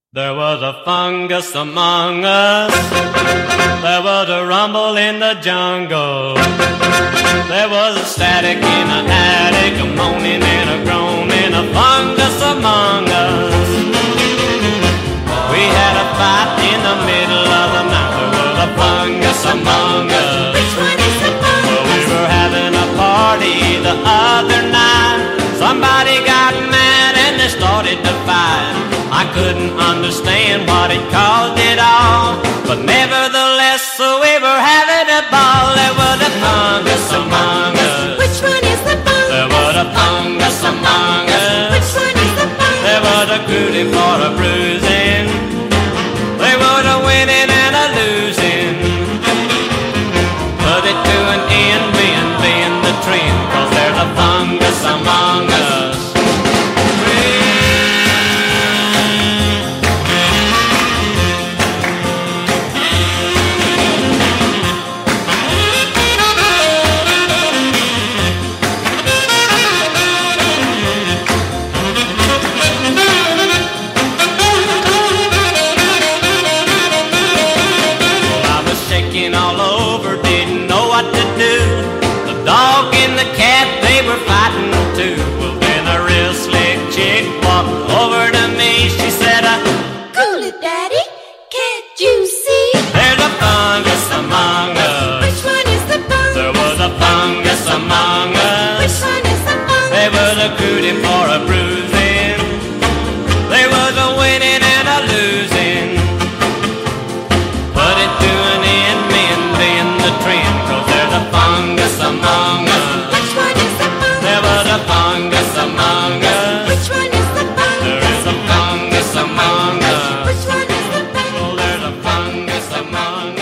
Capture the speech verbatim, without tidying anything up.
There was a fungus among us. There was a rumble in the jungle. There was a static in the attic, a moaning and a groaning, a fungus among us. We had a fight in the middle of the night. There was a fungus among us. Which one is the fungus? Well, we were having a party the other night. Somebody got mad and they started to fight. I couldn't understand what had caused it all, but nevertheless, so we were having a ball. There was a fungus among us. Which one is the fungus? There was a fungus among us. Which one is the fungus? There was a cootie for a bruising. There was a winning and a losing. Put it to an end, being, being the trend, 'cause there's a fungus among us. All over, didn't know what to do. The dog and the cat, they were fighting too. Well, then a real slick chick walked over to me. She said, uh, "Cool it, Daddy, can't you see? There's a fungus among us." Which one is the fungus? There was a fungus among us. Which one is the fungus? There was a cootie for a bruising. There was a winning and a losing. Put it to an end, men being the trend, 'cause there's a fungus among us. Which one is the fungus? There was a fungus among us. Which one is the fungus? There is a fungus among us. Which one is the fungus? Oh, there's a fungus among us.